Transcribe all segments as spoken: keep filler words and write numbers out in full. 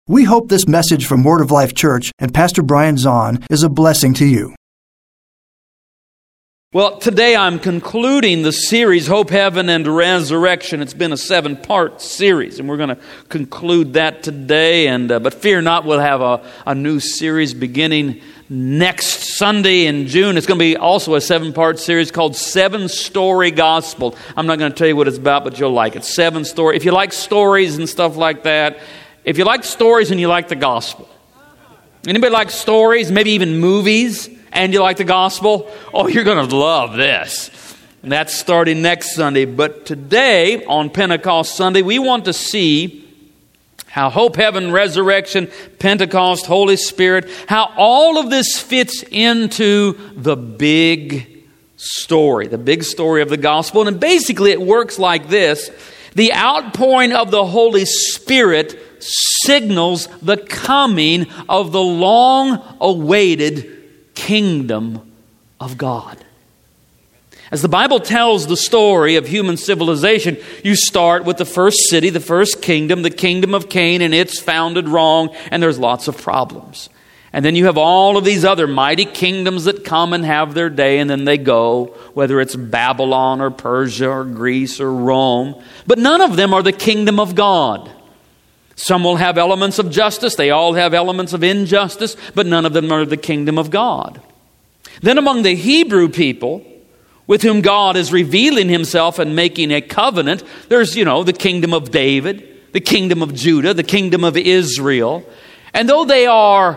We hope this message from Word of Life Church and Pastor Brian Zahn is a blessing to you. Well, today I'm concluding the series, Hope, Heaven, and Resurrection. It's been a seven-part series, and we're going to conclude that today. And uh, But fear not, we'll have a, a new series beginning next Sunday in June. It's going to be also a seven-part series called Seven Story Gospel. I'm not going to tell you what it's about, but you'll like it. Seven story. If you like stories and stuff like that, if you like stories and you like the gospel. Anybody like stories, maybe even movies, and you like the gospel? Oh, you're going to love this. And that's starting next Sunday. But today, on Pentecost Sunday, we want to see how hope, heaven, resurrection, Pentecost, Holy Spirit, how all of this fits into the big story, the big story of the gospel. And basically it works like this. The outpouring of the Holy Spirit signals the coming of the long-awaited kingdom of God. As the Bible tells the story of human civilization, you start with the first city, the first kingdom, the kingdom of Cain, and it's founded wrong, and there's lots of problems. And then you have all of these other mighty kingdoms that come and have their day, and then they go, whether it's Babylon or Persia or Greece or Rome. But none of them are the kingdom of God. Some will have elements of justice. They all have elements of injustice, but none of them are the kingdom of God. Then among the Hebrew people, with whom God is revealing himself and making a covenant, there's, you know, the kingdom of David, the kingdom of Judah, the kingdom of Israel. And though they are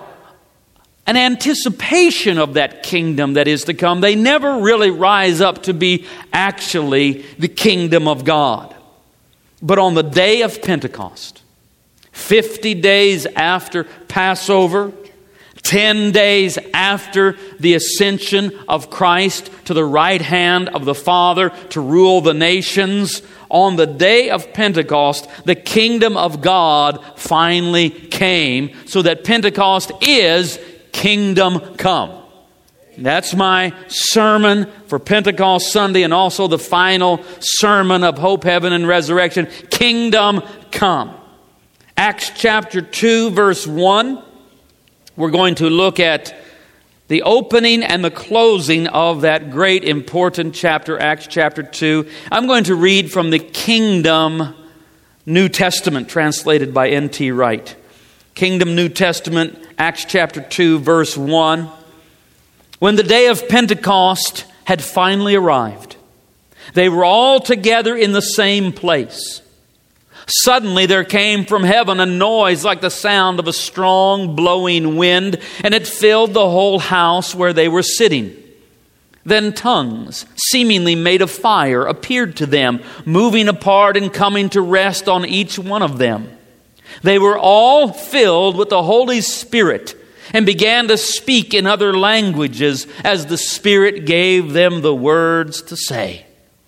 an anticipation of that kingdom that is to come, they never really rise up to be actually the kingdom of God. But on the day of Pentecost, fifty days after Passover, ten days after the ascension of Christ to the right hand of the Father to rule the nations, on the day of Pentecost, the kingdom of God finally came, so that Pentecost is kingdom come. That's my sermon for Pentecost Sunday, and also the final sermon of Hope, Heaven, and Resurrection. Kingdom come. Acts chapter two, verse one. We're going to look at the opening and the closing of that great important chapter, Acts chapter two. I'm going to read from the Kingdom New Testament, translated by N T Wright. Kingdom New Testament, Acts chapter two, verse one. When the day of Pentecost had finally arrived, they were all together in the same place. Suddenly there came from heaven a noise like the sound of a strong blowing wind, and it filled the whole house where they were sitting. Then tongues, seemingly made of fire, appeared to them, moving apart and coming to rest on each one of them. They were all filled with the Holy Spirit and began to speak in other languages as the Spirit gave them the words to say.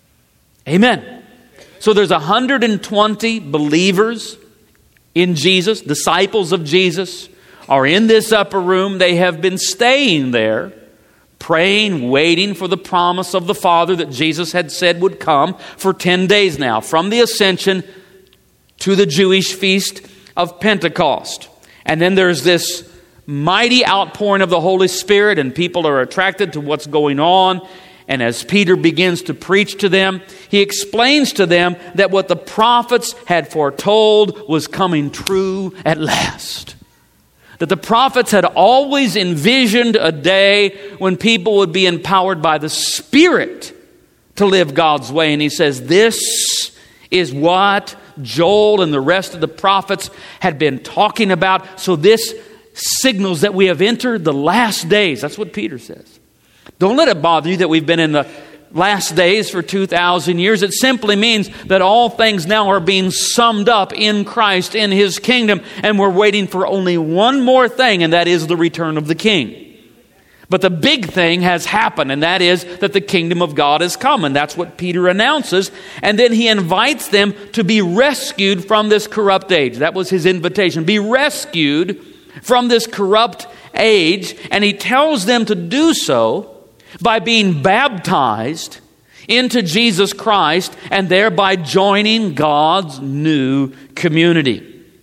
Amen. So there's one hundred twenty believers in Jesus, disciples of Jesus, are in this upper room. They have been staying there, praying, waiting for the promise of the Father that Jesus had said would come for ten days now, from the ascension to the Jewish feast of Pentecost. And then there's this mighty outpouring of the Holy Spirit, and people are attracted to what's going on. And as Peter begins to preach to them, he explains to them that what the prophets had foretold was coming true at last. That the prophets had always envisioned a day when people would be empowered by the Spirit to live God's way. And he says, this is what Joel and the rest of the prophets had been talking about. So this signals that we have entered the last days. That's what Peter says. Don't let it bother you that we've been in the last days for two thousand years. It simply means that all things now are being summed up in Christ, in His kingdom, and we're waiting for only one more thing, and that is the return of the King. But the big thing has happened, and that is that the kingdom of God has come, and that's what Peter announces. And then he invites them to be rescued from this corrupt age. That was his invitation. Be rescued from this corrupt age, and he tells them to do so by being baptized into Jesus Christ and thereby joining God's new community.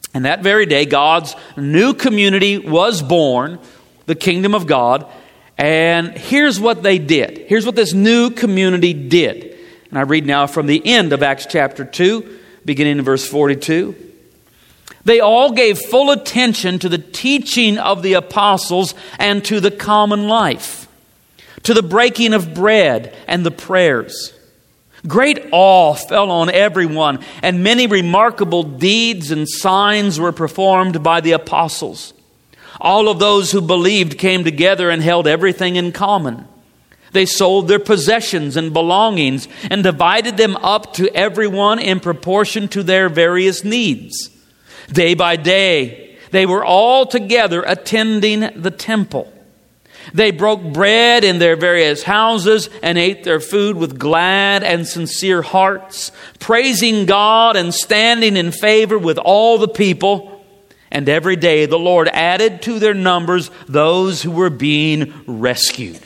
And that very day, God's new community was born, the kingdom of God. And here's what they did. Here's what this new community did. And I read now from the end of Acts chapter two, beginning in verse forty-two. They all gave full attention to the teaching of the apostles and to the common life, to the breaking of bread and the prayers. Great awe fell on everyone, and many remarkable deeds and signs were performed by the apostles. All of those who believed came together and held everything in common. They sold their possessions and belongings and divided them up to everyone in proportion to their various needs. Day by day, they were all together attending the temple. They broke bread in their various houses and ate their food with glad and sincere hearts, praising God and standing in favor with all the people. And every day the Lord added to their numbers those who were being rescued.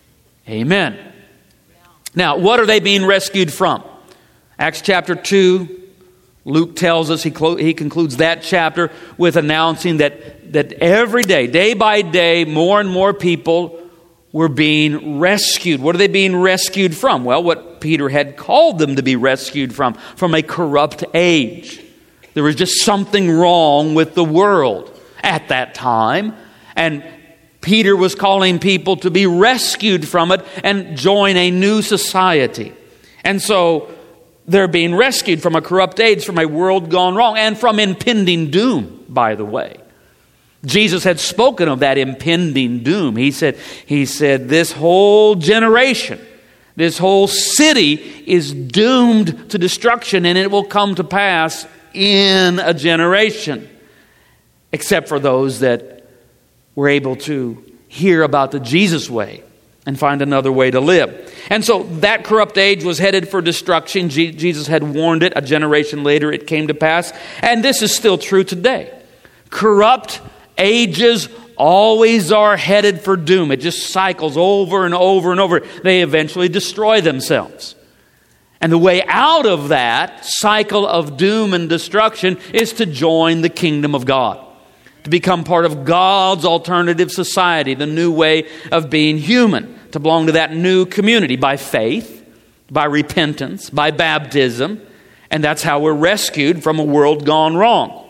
Amen. Now, what are they being rescued from? Acts chapter two, Luke tells us, he, clo- he concludes that chapter with announcing that, that every day, day by day, more and more people were being rescued. What are they being rescued from? Well, what Peter had called them to be rescued from, from a corrupt age. There was just something wrong with the world at that time. And Peter was calling people to be rescued from it and join a new society. And so they're being rescued from a corrupt age, from a world gone wrong, and from impending doom, by the way. Jesus had spoken of that impending doom. He said, he said, this whole generation, this whole city is doomed to destruction, and it will come to pass in a generation, except for those that were able to hear about the Jesus way and find another way to live. And so that corrupt age was headed for destruction. Je- Jesus had warned it. A generation later it came to pass. And this is still true today. Corrupt ages always are headed for doom. It just cycles over and over and over. They eventually destroy themselves. And the way out of that cycle of doom and destruction is to join the kingdom of God, to become part of God's alternative society, the new way of being human, to belong to that new community by faith, by repentance, by baptism. And that's how we're rescued from a world gone wrong.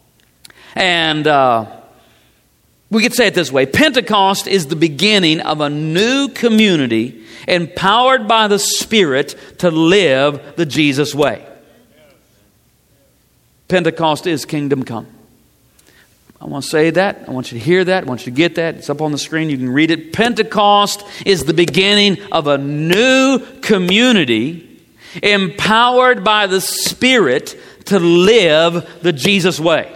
And uh, we could say it this way. Pentecost is the beginning of a new community empowered by the Spirit to live the Jesus way. Pentecost is kingdom come. I want to say that. I want you to hear that. I want you to get that. It's up on the screen. You can read it. Pentecost is the beginning of a new community empowered by the Spirit to live the Jesus way.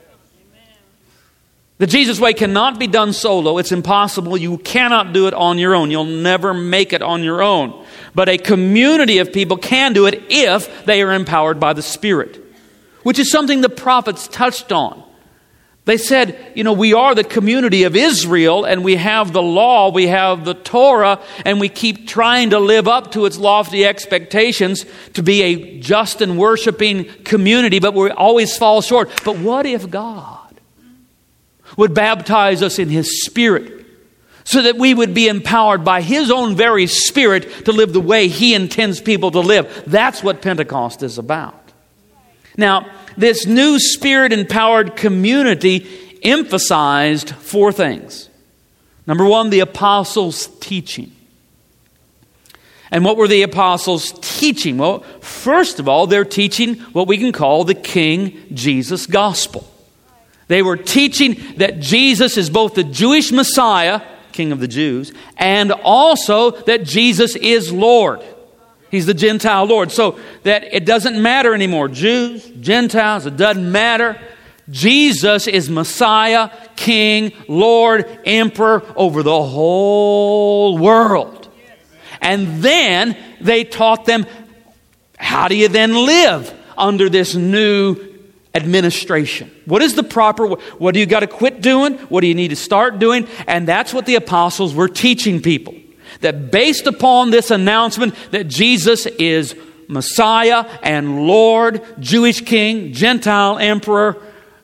The Jesus way cannot be done solo. It's impossible. You cannot do it on your own. You'll never make it on your own. But a community of people can do it if they are empowered by the Spirit, which is something the prophets touched on. They said, you know, we are the community of Israel, and we have the law, we have the Torah, and we keep trying to live up to its lofty expectations to be a just and worshiping community, but we always fall short. But what if God would baptize us in His Spirit so that we would be empowered by His own very Spirit to live the way He intends people to live? That's what Pentecost is about. Now, this new Spirit-empowered community emphasized four things. Number one, the apostles' teaching. And what were the apostles teaching? Well, first of all, they're teaching what we can call the King Jesus gospel. They were teaching that Jesus is both the Jewish Messiah, King of the Jews, and also that Jesus is Lord. He's the Gentile Lord. So that it doesn't matter anymore. Jews, Gentiles, it doesn't matter. Jesus is Messiah, King, Lord, Emperor over the whole world. And then they taught them, how do you then live under this new administration? What is the proper, what do you got to quit doing? What do you need to start doing? And that's what the apostles were teaching people. That based upon this announcement that Jesus is Messiah and Lord, Jewish King, Gentile Emperor,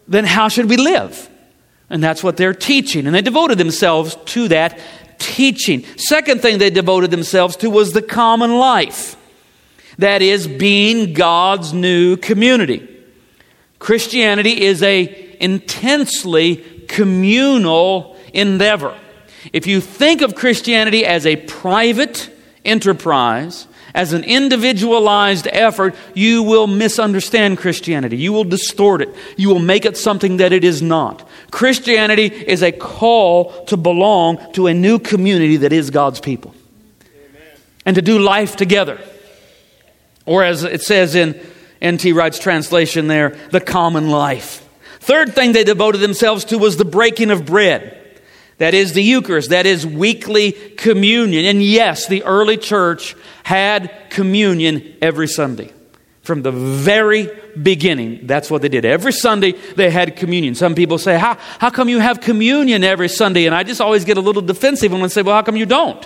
then how should we live? And that's what they're teaching. And they devoted themselves to that teaching. Second thing they devoted themselves to was the common life. That is, being God's new community. Christianity is a intensely communal endeavor. If you think of Christianity as a private enterprise, as an individualized effort, you will misunderstand Christianity. You will distort it. You will make it something that it is not. Christianity is a call to belong to a new community that is God's people. Amen. And to do life together. Or as it says in N T Wright's translation there, the common life. Third thing they devoted themselves to was the breaking of bread. That is the Eucharist. That is weekly communion. And yes, the early church had communion every Sunday. From the very beginning, that's what they did. Every Sunday, they had communion. Some people say, how, how come you have communion every Sunday? And I just always get a little defensive and say, well, how come you don't?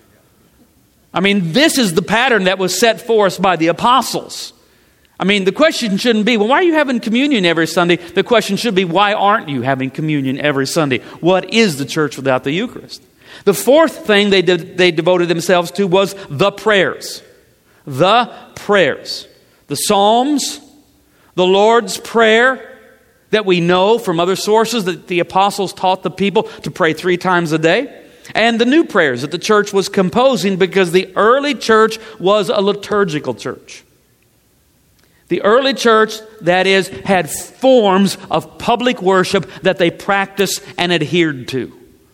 I mean, this is the pattern that was set for us by the apostles. I mean, the question shouldn't be, well, why are you having communion every Sunday? The question should be, why aren't you having communion every Sunday? What is the church without the Eucharist? The fourth thing they did, they devoted themselves to was the prayers. The prayers. The Psalms, the Lord's Prayer that we know from other sources that the apostles taught the people to pray three times a day. And the new prayers that the church was composing because the early church was a liturgical church. The early church, that is, had forms of public worship that they practiced and adhered to.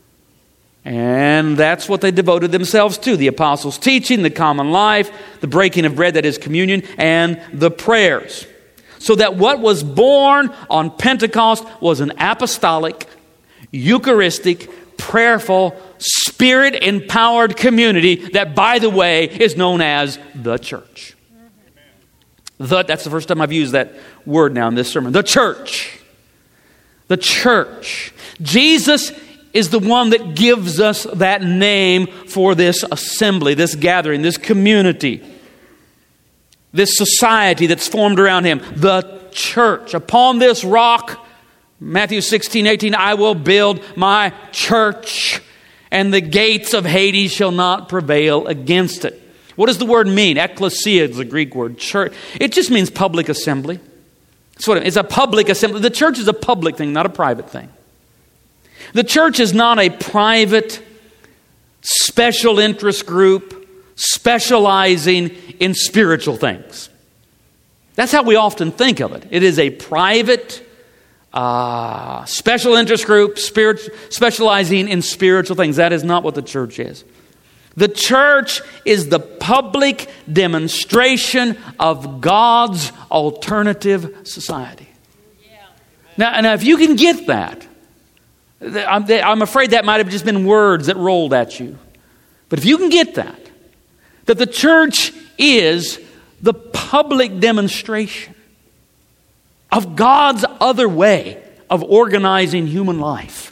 And that's what they devoted themselves to. The apostles' teaching, the common life, the breaking of bread, that is communion, and the prayers. So that what was born on Pentecost was an apostolic, Eucharistic, prayerful, Spirit-empowered community that, by the way, is known as the church. The, that's the first time I've used that word now in this sermon. The church. The church. Jesus is the one that gives us that name for this assembly, this gathering, this community, this society that's formed around him. The church. Upon this rock, Matthew sixteen, eighteen, I will build my church, and the gates of Hades shall not prevail against it. What does the word mean? Ecclesia is the Greek word. Church. It just means public assembly. That's what it means. It's a public assembly. The church is a public thing, not a private thing. The church is not a private, special interest group specializing in spiritual things. That's how we often think of it. It is a private, uh, special interest group spirit, specializing in spiritual things. That is not what the church is. The church is the public demonstration of God's alternative society. Yeah. Now, now, if you can get that, I'm, I'm afraid that might have just been words that rolled at you. But if you can get that, that the church is the public demonstration of God's other way of organizing human life,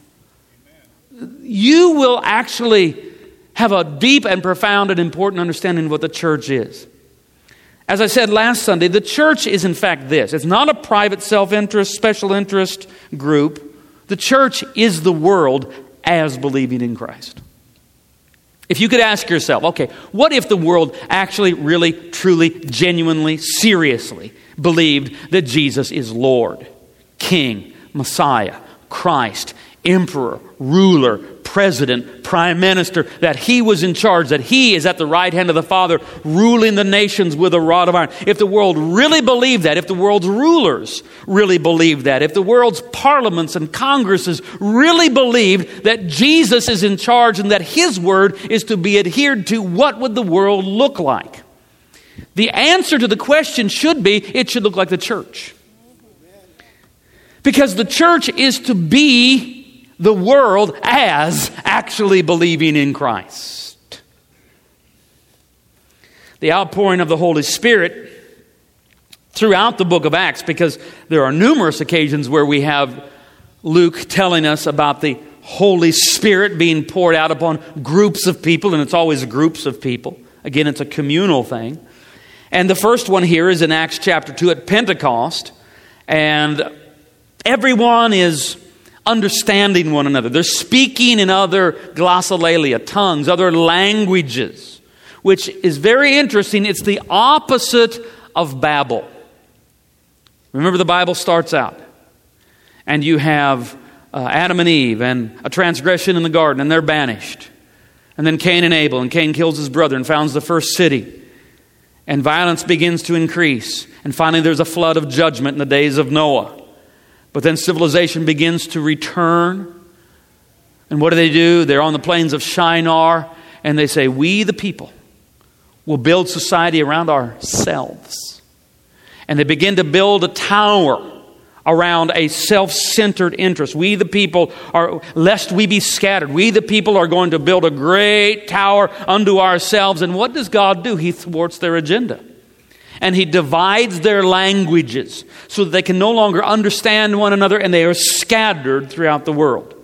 you will actually have a deep and profound and important understanding of what the church is. As I said last Sunday, the church is in fact this. It's not a private self-interest, special interest group. The church is the world as believing in Christ. If you could ask yourself, okay, what if the world actually, really, truly, genuinely, seriously believed that Jesus is Lord, King, Messiah, Christ, Emperor, ruler, president, prime minister, that he was in charge, that he is at the right hand of the Father, ruling the nations with a rod of iron. If the world really believed that, if the world's rulers really believed that, if the world's parliaments and congresses really believed that Jesus is in charge and that his word is to be adhered to, what would the world look like? The answer to the question should be, it should look like the church. Because the church is to be the world as actually believing in Christ. The outpouring of the Holy Spirit throughout the book of Acts, because there are numerous occasions where we have Luke telling us about the Holy Spirit being poured out upon groups of people, and it's always groups of people. Again, it's a communal thing. And the first one here is in Acts chapter two at Pentecost, and Everyone is understanding one another. They're speaking in other glossolalia, tongues, other languages, which is very interesting. It's the opposite of Babel. Remember, the Bible starts out, and you have uh, Adam and Eve and a transgression in the garden, and they're banished. And then Cain and Abel, and Cain kills his brother and founds the first city. And violence begins to increase. And finally there's a flood of judgment in the days of Noah. But then civilization begins to return. And what do they do? They're on the plains of Shinar, and they say, we the people will build society around ourselves. And they begin to build a tower around a self-centered interest. We the people are, lest we be scattered, we the people are going to build a great tower unto ourselves. And what does God do? He thwarts their agenda. And He divides their languages so that they can no longer understand one another, and they are scattered throughout the world.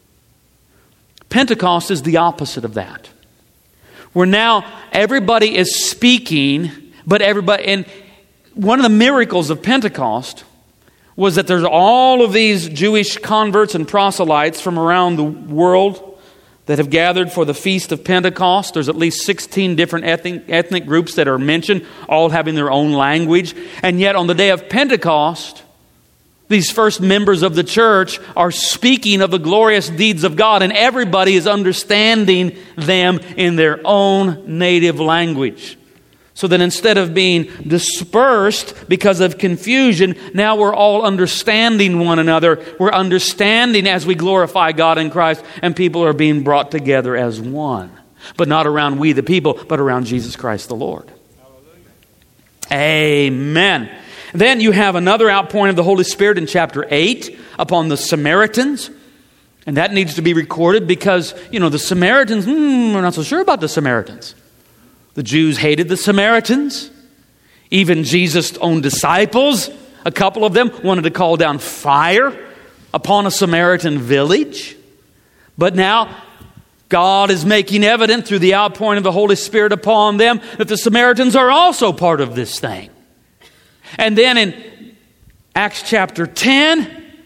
Pentecost is the opposite of that. Where now everybody is speaking, but everybody, and one of the miracles of Pentecost was that there's all of these Jewish converts and proselytes from around the world that have gathered for the Feast of Pentecost. There's at least sixteen different ethnic, ethnic groups that are mentioned, all having their own language. And yet on the day of Pentecost, these first members of the church are speaking of the glorious deeds of God, and everybody is understanding them in their own native language. So that instead of being dispersed because of confusion, now we're all understanding one another. We're understanding as we glorify God in Christ, and people are being brought together as one. But not around we the people, but around Jesus Christ the Lord. Hallelujah. Amen. Then you have another outpouring of the Holy Spirit in chapter eight upon the Samaritans. And that needs to be recorded because, you know, the Samaritans, hmm, we're not so sure about the Samaritans. The Jews hated the Samaritans. Even Jesus' own disciples, a couple of them, wanted to call down fire upon a Samaritan village. But now God is making evident through the outpouring of the Holy Spirit upon them that the Samaritans are also part of this thing. And then in Acts chapter ten,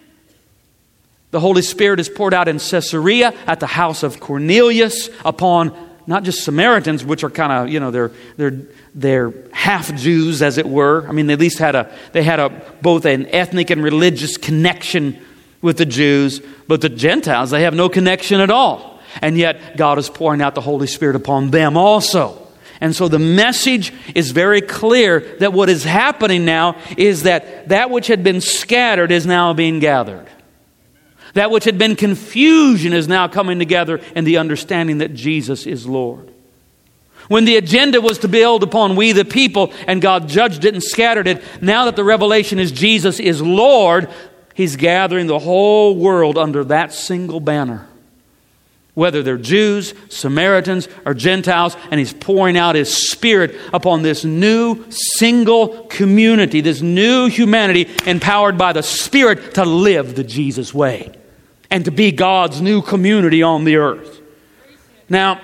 the Holy Spirit is poured out in Caesarea at the house of Cornelius upon not just Samaritans, which are kind of, you know, they're they're they're half Jews, as it were. I mean, they at least had a they had a both an ethnic and religious connection with the Jews, but the Gentiles, they have no connection at all. And yet God is pouring out the Holy Spirit upon them also. And so the message is very clear that what is happening now is that that which had been scattered is now being gathered. That which had been confusion is now coming together in the understanding that Jesus is Lord. When the agenda was to build upon we the people, and God judged it and scattered it, now that the revelation is Jesus is Lord, He's gathering the whole world under that single banner. Whether they're Jews, Samaritans, or Gentiles, and He's pouring out His Spirit upon this new single community, this new humanity empowered by the Spirit to live the Jesus way and to be God's new community on the earth. Now,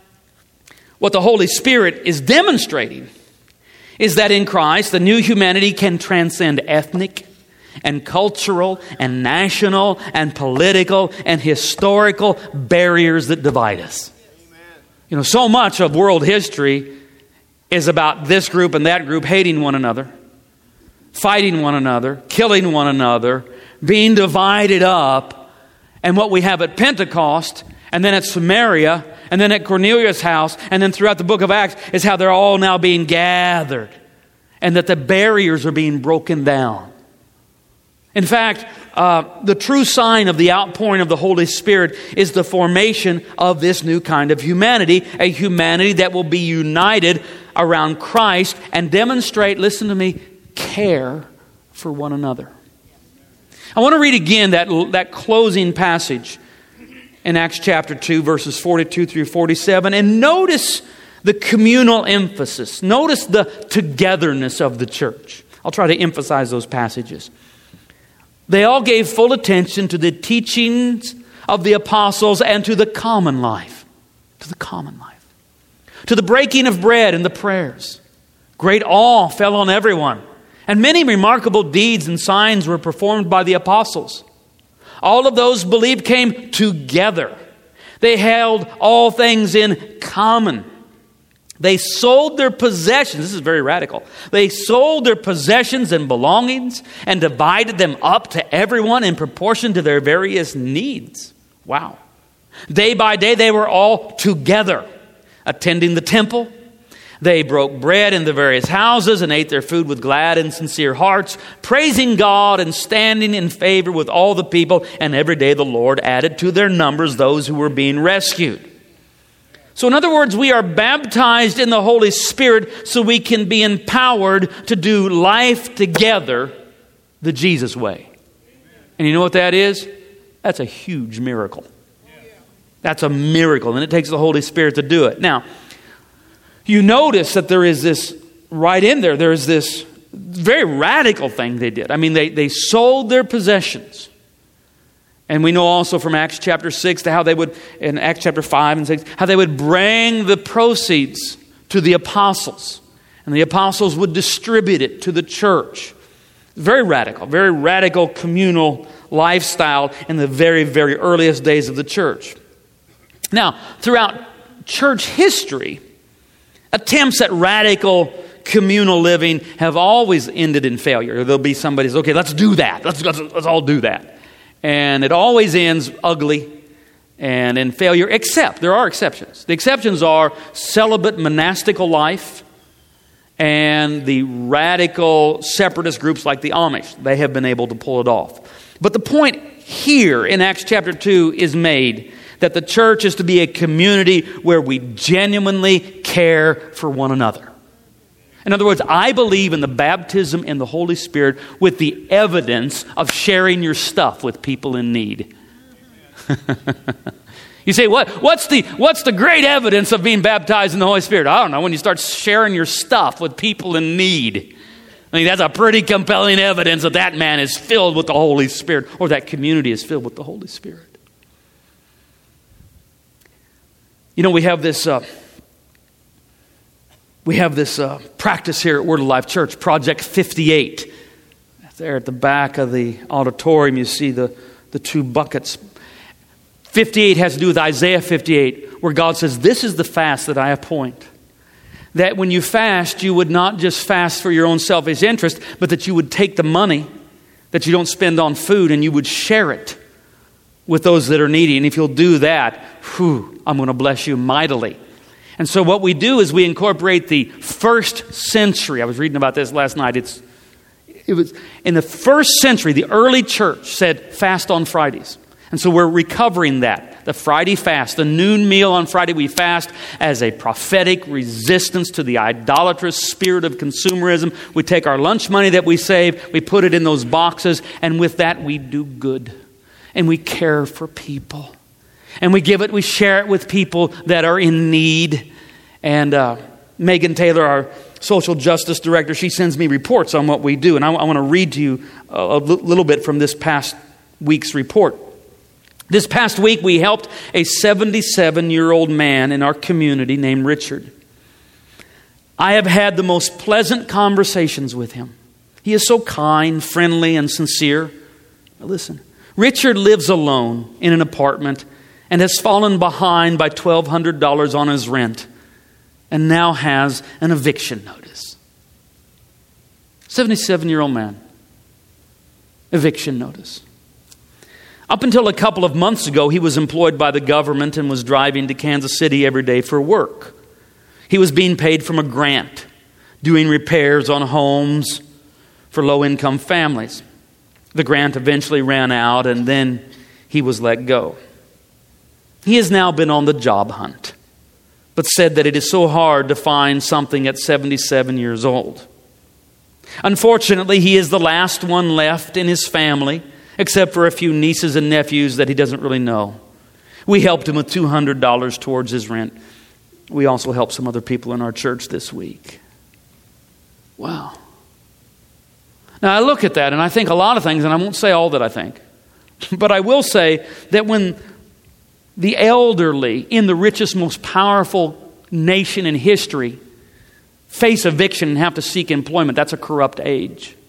what the Holy Spirit is demonstrating is that in Christ, the new humanity can transcend ethnic and cultural and national and political and historical barriers that divide us. Amen. You know, so much of world history is about this group and that group hating one another, fighting one another, killing one another, being divided up. And what we have at Pentecost, and then at Samaria, and then at Cornelius' house, and then throughout the book of Acts, is how they're all now being gathered, and that the barriers are being broken down. In fact, uh, the true sign of the outpouring of the Holy Spirit is the formation of this new kind of humanity, a humanity that will be united around Christ and demonstrate, listen to me, care for one another. I want to read again that, that closing passage in Acts chapter two, verses forty-two through forty-seven, and notice the communal emphasis. Notice the togetherness of the church. I'll try to emphasize those passages. They all gave full attention to the teachings of the apostles and to the common life. To the common life. To the breaking of bread and the prayers. Great awe fell on everyone. And many remarkable deeds and signs were performed by the apostles. All of those believed came together. They held all things in common. They sold their possessions. This is very radical. They sold their possessions and belongings and divided them up to everyone in proportion to their various needs. Wow. Day by day, they were all together, attending the temple. They broke bread in the various houses and ate their food with glad and sincere hearts, praising God and standing in favor with all the people. And every day the Lord added to their numbers those who were being rescued. So in other words, we are baptized in the Holy Spirit so we can be empowered to do life together the Jesus way. And you know what that is? That's a huge miracle. That's a miracle, and it takes the Holy Spirit to do it. Now, you notice that there is this, right in there, there is this very radical thing they did. I mean, they, they sold their possessions. And we know also from Acts chapter six, how they would, in Acts chapter five and six, how they would bring the proceeds to the apostles. And the apostles would distribute it to the church. Very radical, very radical communal lifestyle in the very, very earliest days of the church. Now, throughout church history, attempts at radical communal living have always ended in failure. There'll be somebody who says, okay, let's do that. Let's, let's, let's all do that. And it always ends ugly and in failure, except there are exceptions. The exceptions are celibate monastical life and the radical separatist groups like the Amish. They have been able to pull it off. But the point here in Acts chapter two is made that the church is to be a community where we genuinely care for one another. In other words, I believe in the baptism in the Holy Spirit with the evidence of sharing your stuff with people in need. You say, what? What's the what's the great evidence of being baptized in the Holy Spirit? I don't know. When you start sharing your stuff with people in need. I mean, that's a pretty compelling evidence that that man is filled with the Holy Spirit, or that community is filled with the Holy Spirit. You know, we have this uh, we have this uh, practice here at Word of Life Church, Project fifty-eight. There at the back of the auditorium, you see the, the two buckets. fifty-eight has to do with Isaiah fifty-eight, where God says, this is the fast that I appoint. That when you fast, you would not just fast for your own selfish interest, but that you would take the money that you don't spend on food and you would share it with those that are needy. And if you'll do that, whew, I'm going to bless you mightily. And so what we do is we incorporate the first century. I was reading about this last night. It's it was in the first century, the early church said fast on Fridays. And so we're recovering that. The Friday fast, the noon meal on Friday, we fast as a prophetic resistance to the idolatrous spirit of consumerism. We take our lunch money that we save, we put it in those boxes, and with that we do good. And we care for people. And we give it, we share it with people that are in need. And uh, Megan Taylor, our social justice director, she sends me reports on what we do. And I, I want to read to you a, a little bit from this past week's report. This past week, we helped a seventy-seven-year-old man in our community named Richard. I have had the most pleasant conversations with him. He is so kind, friendly, and sincere. Now listen, Richard lives alone in an apartment and has fallen behind by twelve hundred dollars on his rent and now has an eviction notice. seventy-seven-year-old man. Eviction notice. Up until a couple of months ago, he was employed by the government and was driving to Kansas City every day for work. He was being paid from a grant, doing repairs on homes for low-income families. The grant eventually ran out, and then he was let go. He has now been on the job hunt, but said that it is so hard to find something at seventy-seven years old. Unfortunately, he is the last one left in his family, except for a few nieces and nephews that he doesn't really know. We helped him with two hundred dollars towards his rent. We also helped some other people in our church this week. Wow. Now I look at that and I think a lot of things, and I won't say all that I think. But I will say that when the elderly in the richest, most powerful nation in history face eviction and have to seek employment, that's a corrupt age.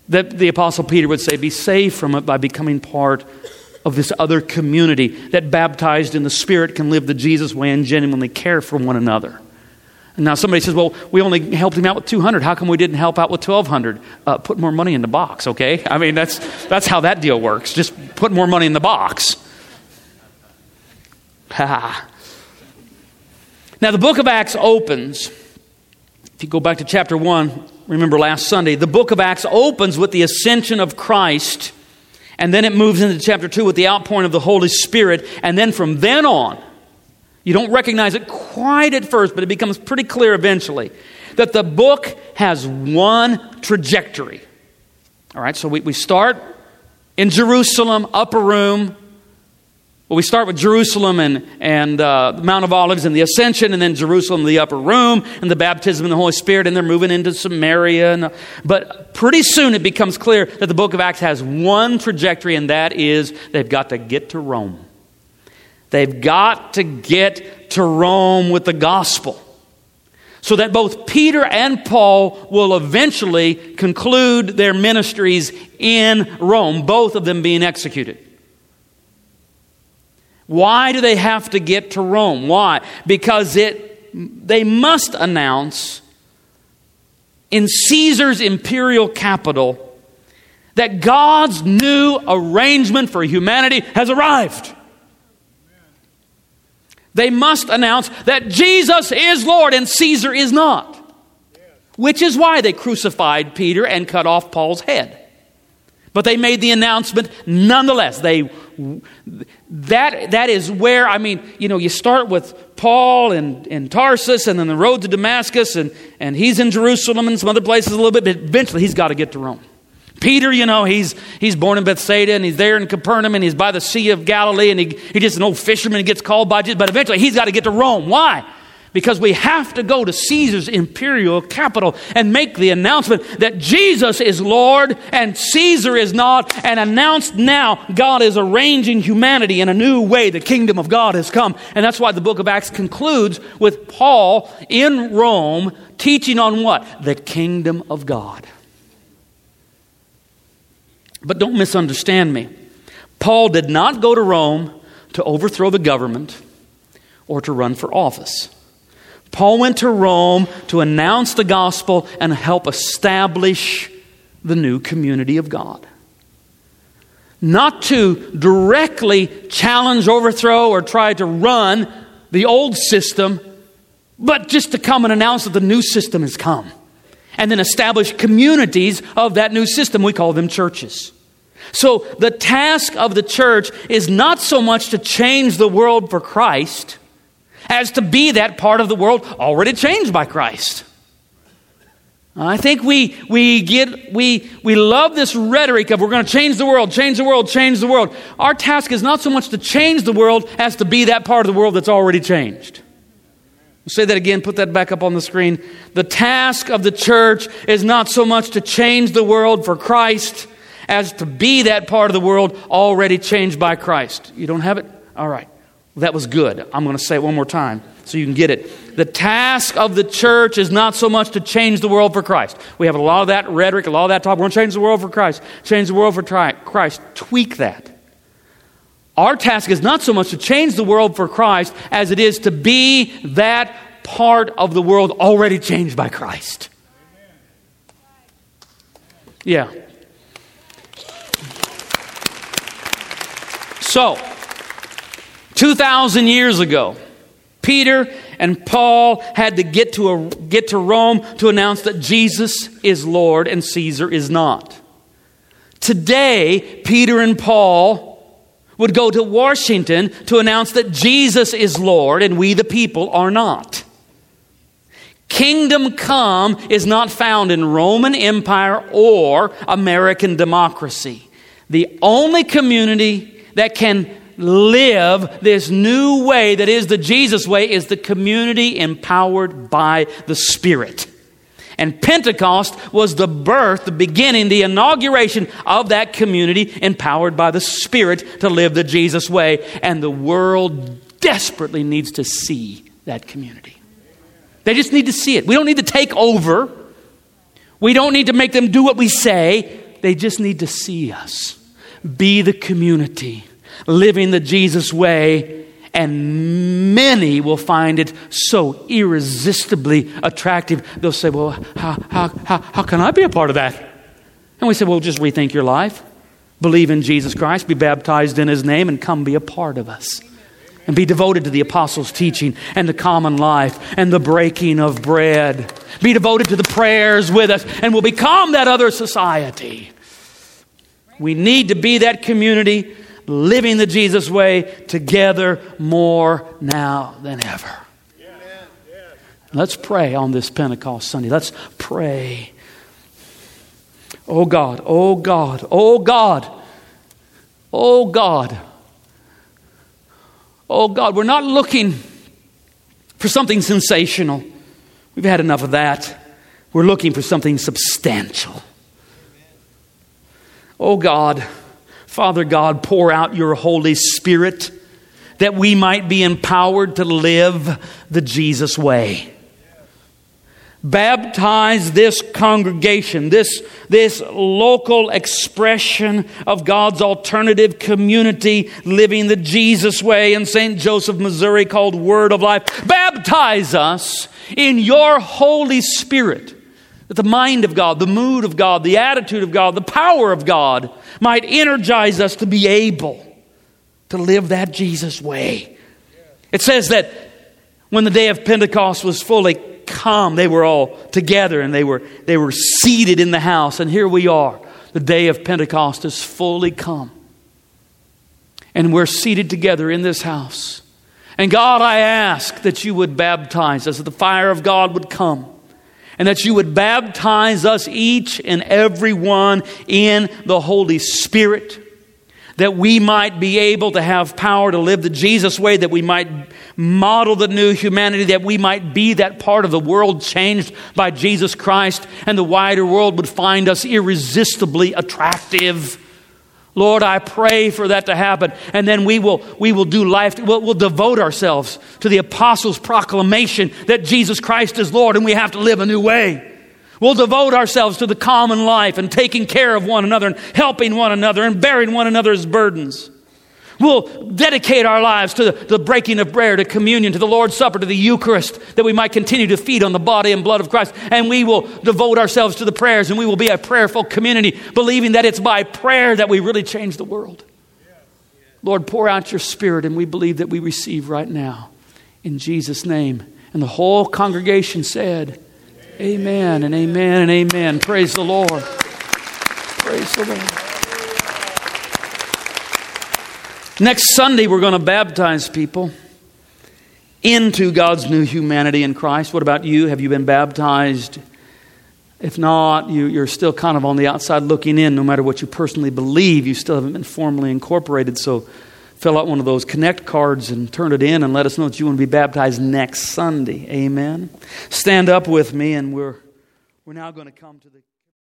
that the Apostle Peter would say, be saved from it by becoming part of this other community that, baptized in the Spirit, can live the Jesus way and genuinely care for one another. And now somebody says, well, we only helped him out with two hundred. How come we didn't help out with twelve hundred? Uh, put more money in the box, okay? I mean, that's that's how that deal works. Just put more money in the box. Ha. Now, the book of Acts opens, if you go back to chapter one, remember last Sunday, the book of Acts opens with the ascension of Christ, and then it moves into chapter two with the outpouring of the Holy Spirit, and then from then on, you don't recognize it quite at first, but it becomes pretty clear eventually, that the book has one trajectory. All right, so we, we start in Jerusalem, upper room. Well, we start with Jerusalem and, and uh, the Mount of Olives and the Ascension, and then Jerusalem, the upper room, and the baptism in the Holy Spirit, and they're moving into Samaria. And, uh, but pretty soon it becomes clear that the book of Acts has one trajectory, and that is they've got to get to Rome. They've got to get to Rome with the gospel, so that both Peter and Paul will eventually conclude their ministries in Rome, both of them being executed. Why do they have to get to Rome? Why? Because it they must announce in Caesar's imperial capital that God's new arrangement for humanity has arrived. They must announce that Jesus is Lord and Caesar is not. Which is why they crucified Peter and cut off Paul's head. But they made the announcement nonetheless. They that that is where, I mean, you know, you start with Paul in, in Tarsus, and then the road to Damascus, and, and he's in Jerusalem and some other places a little bit, but eventually he's got to get to Rome. Peter, you know, he's he's born in Bethsaida, and he's there in Capernaum, and he's by the Sea of Galilee, and he, he's just an old fisherman. He gets called by Jesus, but eventually he's got to get to Rome. Why? Because we have to go to Caesar's imperial capital and make the announcement that Jesus is Lord and Caesar is not, and announce now God is arranging humanity in a new way. The kingdom of God has come. And that's why the book of Acts concludes with Paul in Rome teaching on what? The kingdom of God. But don't misunderstand me. Paul did not go to Rome to overthrow the government or to run for office. Paul went to Rome to announce the gospel and help establish the new community of God. Not to directly challenge, overthrow, or try to run the old system, but just to come and announce that the new system has come. And then establish communities of that new system. We call them churches. So the task of the church is not so much to change the world for Christ as to be that part of the world already changed by Christ. I think we we get we we love this rhetoric of we're going to change the world, change the world, change the world. Our task is not so much to change the world as to be that part of the world that's already changed. I'll say that again, put that back up on the screen. The task of the church is not so much to change the world for Christ as to be that part of the world already changed by Christ. You don't have it? All right. That was good. I'm going to say it one more time so you can get it. The task of the church is not so much to change the world for Christ. We have a lot of that rhetoric, a lot of that talk. We're going to change the world for Christ. Change the world for tri- Christ. Tweak that. Our task is not so much to change the world for Christ as it is to be that part of the world already changed by Christ. Yeah. So, two thousand years ago, Peter and Paul had to get to a, get to Rome to announce that Jesus is Lord and Caesar is not. Today, Peter and Paul would go to Washington to announce that Jesus is Lord and we the people are not. Kingdom come is not found in Roman Empire or American democracy. The only community that can live this new way that is the Jesus way is the community empowered by the Spirit. And Pentecost was the birth, the beginning, the inauguration of that community empowered by the Spirit to live the Jesus way. And the world desperately needs to see that community. They just need to see it. We don't need to take over. We don't need to make them do what we say. they just need to see us. Be the community, living the Jesus way, and many will find it so irresistibly attractive. They'll say, well, how, how, how, how can I be a part of that? And we say, well, just rethink your life. Believe in Jesus Christ, be baptized in His name, and come be a part of us. And be devoted to the apostles' teaching and the common life and the breaking of bread. Be devoted to the prayers with us, and we'll become that other society. We need to be that community, living the Jesus way together more now than ever. Let's pray on this Pentecost Sunday. Let's pray. Oh God, oh God, oh God, oh God. Oh God, we're not looking for something sensational. We've had enough of that. We're looking for something substantial. Oh God, Father God, pour out your Holy Spirit that we might be empowered to live the Jesus way. Baptize this congregation, this, this local expression of God's alternative community living the Jesus way in Saint Joseph, Missouri, called Word of Life. Baptize us in your Holy Spirit, that the mind of God, the mood of God, the attitude of God, the power of God might energize us to be able to live that Jesus way. It says that when the day of Pentecost was fully come, they were all together and they were they were seated in the house. And here we are. The day of Pentecost is fully come. And we're seated together in this house. And God, I ask that you would baptize us, that the fire of God would come. And that you would baptize us each and every one in the Holy Spirit. That we might be able to have power to live the Jesus way, that we might model the new humanity, that we might be that part of the world changed by Jesus Christ, and the wider world would find us irresistibly attractive. Lord, I pray for that to happen, and then we will we will do life, we'll, we'll devote ourselves to the apostles' proclamation that Jesus Christ is Lord, and we have to live a new way. We'll devote ourselves to the common life and taking care of one another and helping one another and bearing one another's burdens. We'll dedicate our lives to the, the breaking of bread, to communion, to the Lord's Supper, to the Eucharist, that we might continue to feed on the body and blood of Christ. And we will devote ourselves to the prayers, and we will be a prayerful community, believing that it's by prayer that we really change the world. Lord, pour out your Spirit, and we believe that we receive right now. In Jesus' name. And the whole congregation said, amen and amen and amen. Praise the Lord. Praise the Lord. Next Sunday, we're going to baptize people into God's new humanity in Christ. What about you? Have you been baptized? If not, you, you're still kind of on the outside looking in. No matter what you personally believe, you still haven't been formally incorporated. So fill out one of those Connect cards and turn it in and let us know that you want to be baptized next Sunday. Amen. Stand up with me, and we're we're now going to come to the